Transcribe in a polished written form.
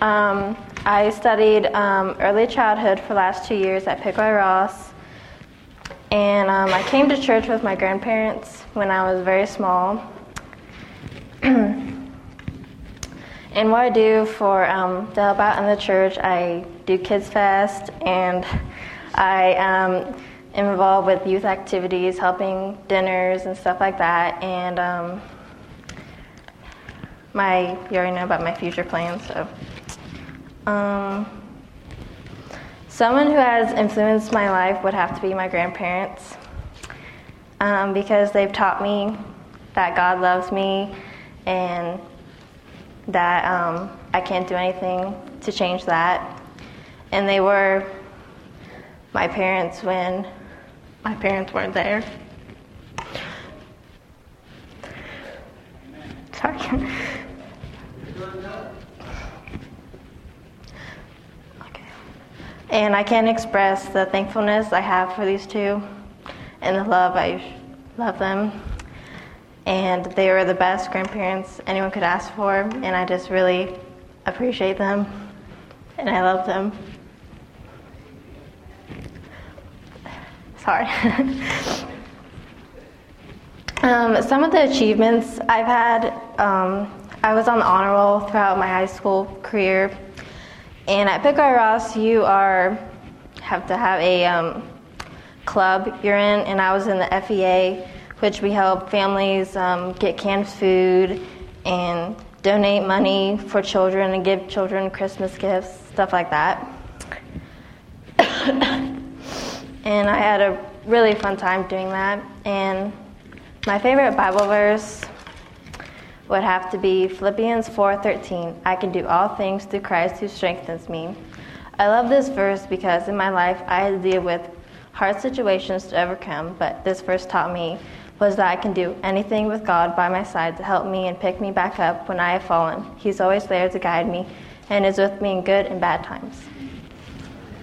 I studied early childhood for the last 2 years at Pickaway Ross, and I came to church with my grandparents when I was very small. And what I do for to help out in the church, I do Kids Fest, and I am involved with youth activities, helping dinners and stuff like that. And you already know about my future plans. So, someone who has influenced my life would have to be my grandparents, because they've taught me that God loves me and that I can't do anything to change that. And they were my parents when my parents weren't there. Sorry. Okay. And I can't express the thankfulness I have for these two and the love I love them. And they were the best grandparents anyone could ask for, and I just really appreciate them, and I love them. Sorry. Some of the achievements I've had, I was on the honor roll throughout my high school career, and at Pickaway Ross you have to have a club you're in, and I was in the FEA, which we help families get canned food and donate money for children and give children Christmas gifts, stuff like that. And I had a really fun time doing that. And my favorite Bible verse would have to be Philippians 4:13. I can do all things through Christ who strengthens me. I love this verse because in my life I had to deal with hard situations to overcome, but this verse taught me was that I can do anything with God by my side to help me and pick me back up when I have fallen. He's always there to guide me and is with me in good and bad times.